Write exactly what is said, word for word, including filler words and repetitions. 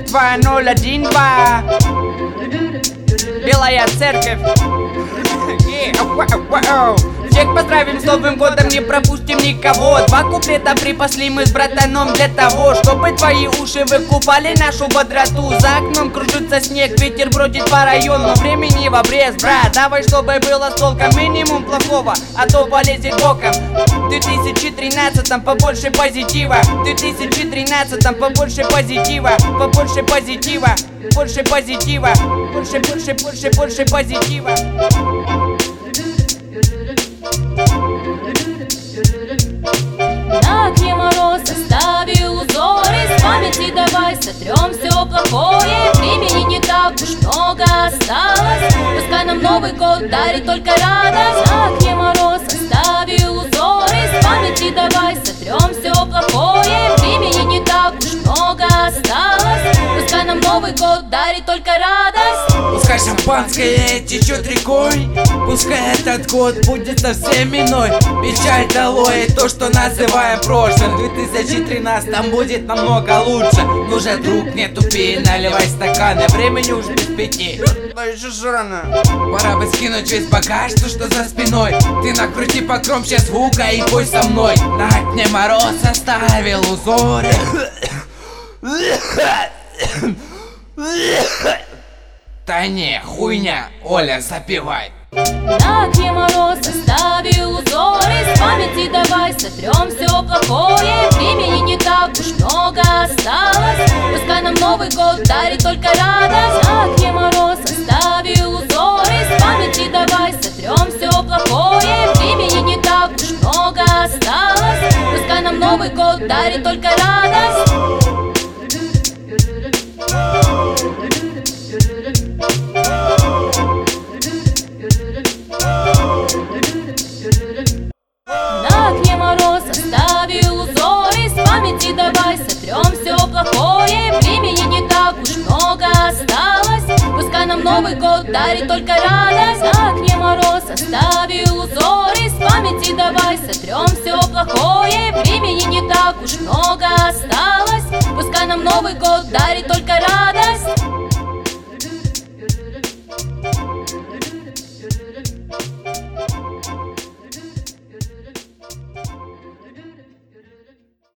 два ноль один два. Белая церковь. Всех поздравим с Новым годом, не пропустим никого. Два куплета припасли мы с братаном для того, чтобы твои уши выкупали нашу бодроту. За окном кружится снег, ветер бродит по району. Времени в обрез, брат, давай, чтобы было с толком. Минимум плохого, а то полезет боком. В две тысячи тринадцатом побольше позитива. В две тысячи тринадцатом побольше позитива. Побольше позитива. Больше позитива. Больше, больше, больше, больше позитива. На окне мороз оставил узоры, с памяти давай сотрем все плохое. Времени не так уж много осталось, пускай нам Новый год дарит только радость. На окне мороз оставил узоры, с памяти давай сотрем все плохое. Времени не так уж много осталось, пускай нам Новый год дарит только радость. Пускай шампанское течет рекой, пускай этот год будет совсем иной. Печаль долой, то, что называем прошлым. В две тысячи тринадцатом будет намного лучше. Ну же, друг, не тупи, наливай стаканы, времени уж без пяти. Да еще ж рано. Пора бы скинуть весь багаж, то, что за спиной. Ты накрути погромче звука и пой со мной. На окне мороз оставил узоры. Да не, хуйня, Оля, запивай. На окне мороз оставил узоры, с памяти давай сотрем все плохое. Времени не так уж много осталось, пускай нам Новый год дарит только радость. На окне мороз оставил узоры, с памяти давай сотрем все плохое. Времени не так уж много осталось, пускай нам Новый год дарит только радость. На окне мороз оставил узоры, с памяти давай сотрем все плохое. Времени не так уж много осталось, пускай нам Новый год дарит только радость. На окне мороз оставил узоры, с памяти давай сотрем все плохое. Времени не так уж много